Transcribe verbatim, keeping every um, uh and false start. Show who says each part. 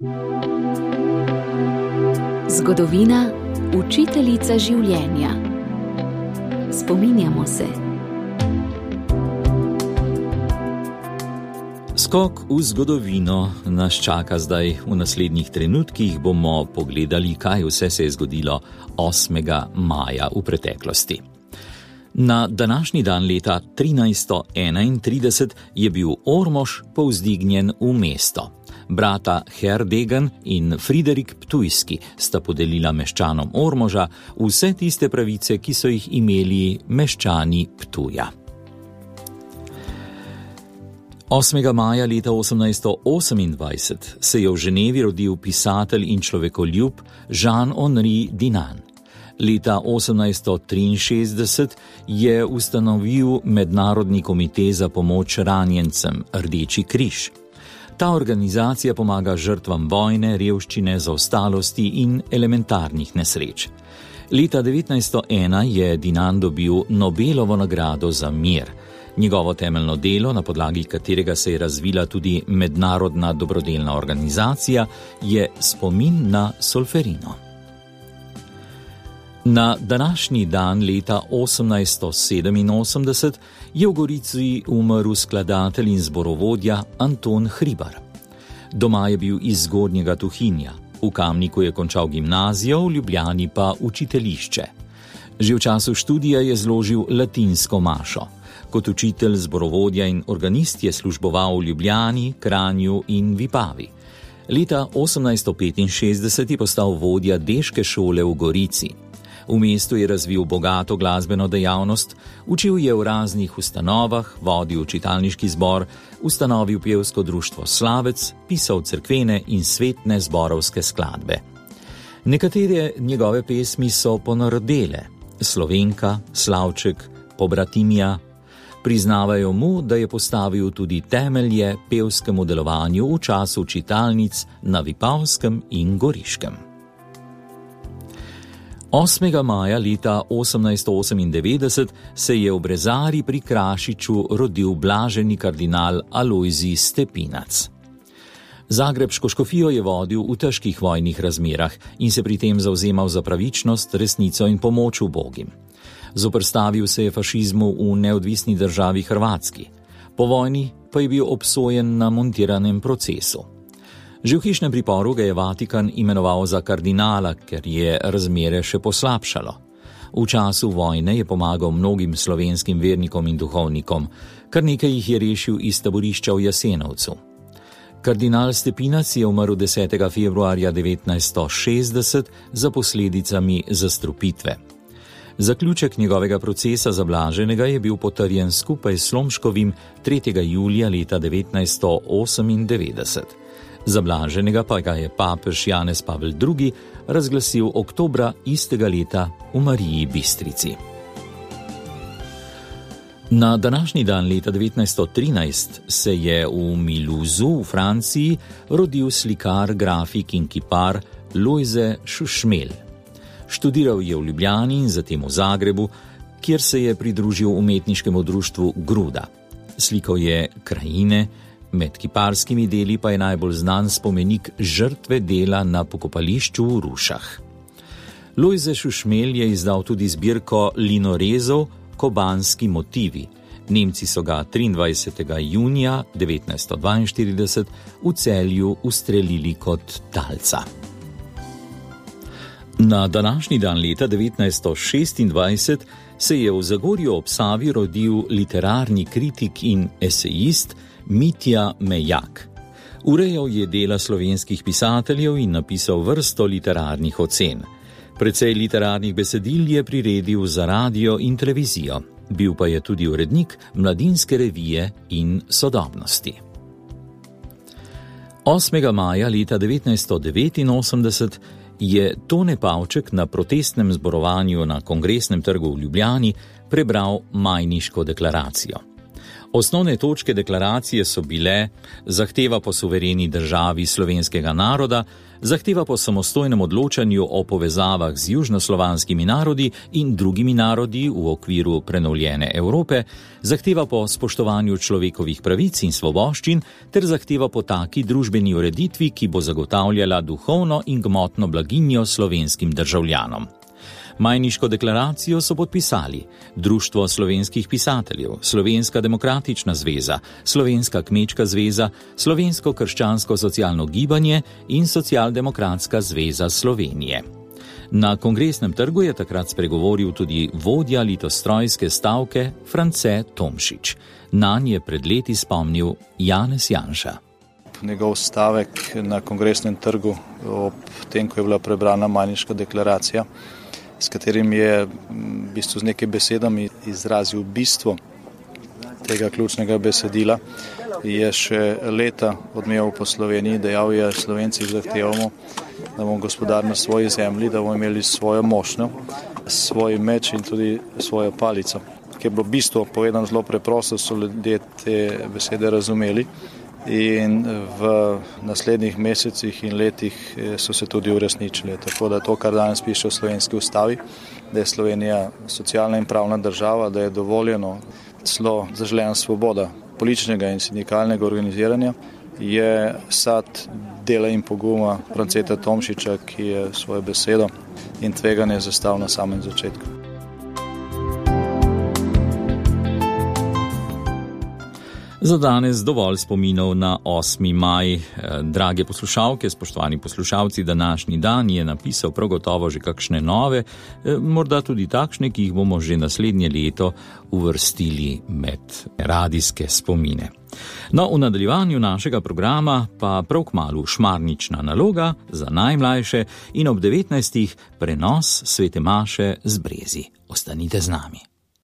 Speaker 1: Zgodovina, učiteljica življenja. Spominjamo se.
Speaker 2: Skok v zgodovino nas čaka zdaj. V naslednjih trenutkih bomo pogledali, kaj vse se je zgodilo osmega maja v preteklosti. Na današnji dan leta trinajststo enaintrideset je bil Ormož povzdignjen v mesto. Brata Herdegen in Friderik Ptujski sta podelila meščanom Ormoža vse tiste pravice, ki so jih imeli meščani Ptuja. osmega maja leta osemnajststo osemindvajset se je v Ženevi rodil pisatelj in človekoljub Jean-Henri Dunant. Leta osemnajststo triinšestdeset je ustanovil Mednarodni komite za pomoč ranjencem, Rdeči križ. Ta organizacija pomaga žrtvam vojne, revščine, zaostalosti in elementarnih nesreč. Leta devetnajststo ena je Dunant dobil Nobelovo nagrado za mir. Njegovo temeljno delo, na podlagi katerega se je razvila tudi mednarodna dobrodelna organizacija, je Spomin na Solferino. Na današnji dan leta osemnajststo sedeminosemdeset je v Gorici umrl skladatelj in zborovodja Anton Hribar. Doma je bil iz Zgornjega Tuhinja, v Kamniku je končal gimnazijo, v Ljubljani pa učiteljišče. Že v času študija je zložil latinsko mašo. Kot učitelj, zborovodja in organist je služboval v Ljubljani, Kranju in Vipavi. Leta osemnajststo petinšestdeset je postal vodja deške šole v Gorici. V mestu je razvil bogato glasbeno dejavnost, učil je v raznih ustanovah, vodil čitalniški zbor, ustanovil pevsko društvo Slavec, pisal cerkvene in svetne zborovske skladbe. Nekatere njegove pesmi so ponarodele: Slovenka, Slavček, Pobratimija. Priznavajo mu, da je postavil tudi temelje pevskemu delovanju v času čitalnic na Vipavskem in Goriškem. osmega maja leta osemnajststo osemindevetdeset se je v Brezari pri Krašiču rodil blaženi kardinal Alojzij Stepinac. Zagrebško škofijo je vodil v težkih vojnih razmerah in se pri tem zavzemal za pravičnost, resnico in pomoč ubogim. Zoperstavil se je fašizmu v neodvisni državi Hrvatski. Po vojni pa je bil obsojen na montiranem procesu. Že v hišnem priporu ga je Vatikan imenoval za kardinala, ker je razmere še poslabšalo. V času vojne je pomagal mnogim slovenskim vernikom in duhovnikom, kar nekaj jih je rešil iz taborišča v Jasenovcu. Kardinal Stepinac je umrl desetega februarja devetnajststo šestdeset za posledicami zastrupitve. Zaključek njegovega procesa za blaženega je bil potrjen skupaj s Slomškovim tretjega julija leta devetnajststo osemindevetdeset. Za blaženega pa ga je papež Janez Pavel drugi razglasil oktobra istega leta v Mariji Bistrici. Na današnji dan leta devetnajststo trinajst se je v Miluzu v Franciji rodil slikar, grafik in kipar Lojze Šušmelj. Študiral je v Ljubljani in zatem v Zagrebu, kjer se je pridružil umetniškemu društvu Gruda. Slikal je krajine, med kiparskimi deli pa je najbolj znan spomenik žrtve dela na pokopališču v Rušah. Lojze Šušmelj je izdal tudi zbirko linorezov Kobanski motivi. Nemci so ga triindvajsetega junija devetnajststo dvainštirideset v Celju ustrelili kot talca. Na današnji dan leta devetnajststo šestindvajset se je v Zagorju ob Savi rodil literarni kritik in esejist Mitja Mejak. Urejal je dela slovenskih pisateljev in napisal vrsto literarnih ocen. Precej literarnih besedil je priredil za radio in televizijo. Bil pa je tudi urednik Mladinske revije in Sodobnosti. osmega maja leta devetnajststo devetinosemdeset je Tone Pavček na protestnem zborovanju na Kongresnem trgu v Ljubljani prebral Majniško deklaracijo. Osnovne točke deklaracije so bile zahteva po suvereni državi slovenskega naroda, zahteva po samostojnem odločanju o povezavah z južnoslovanskimi narodi in drugimi narodi v okviru prenovljene Evrope, zahteva po spoštovanju človekovih pravic in svoboščin ter zahteva po taki družbeni ureditvi, ki bo zagotavljala duhovno in gmotno blaginjo slovenskim državljanom. Majniško deklaracijo so podpisali Društvo slovenskih pisateljev, Slovenska demokratična zveza, Slovenska kmečka zveza, Slovensko krščansko socialno gibanje in Socialdemokratska zveza Slovenije. Na Kongresnem trgu je takrat spregovoril tudi vodja litostrojske stavke France Tomšič. Nanj je pred leti spomnil Janez Janša.
Speaker 3: Njegov stavek na Kongresnem trgu ob tem, ko je bila prebrana Majniška deklaracija, s katerim je v bistvu z nekaj besedami izrazil bistvo tega ključnega besedila, je še leta odmeval po Sloveniji, dejal je, Slovenci zahtevamo, da bomo gospodarili na svoji zemlji, da bomo imeli svojo mošnjo, svoj meč in tudi svojo palico. Ker je bilo bistvo povedano zelo preprosto, so ljudje te besede razumeli. In v naslednjih mesecih in letih so se tudi uresničili. Tako da to, kar danes piše v slovenski ustavi, da je Slovenija socialna in pravna država, da je dovoljeno celo zaželena svoboda političnega in sindikalnega organiziranja, je sad dela in poguma Franceta Tomšiča, ki je svojo besedo in tveganje zastavil na samem začetku.
Speaker 2: Za danes dovolj spominov na osmi maj. Drage poslušalke, spoštovani poslušalci, današnji dan je napisal prav gotovo že kakšne nove, morda tudi takšne, ki jih bomo že naslednje leto uvrstili med radijske spomine. No, v nadaljevanju našega programa pa prav kmalu šmarnična naloga za najmlajše in ob devetnajstih prenos svete maše z Brezi. Ostanite z nami.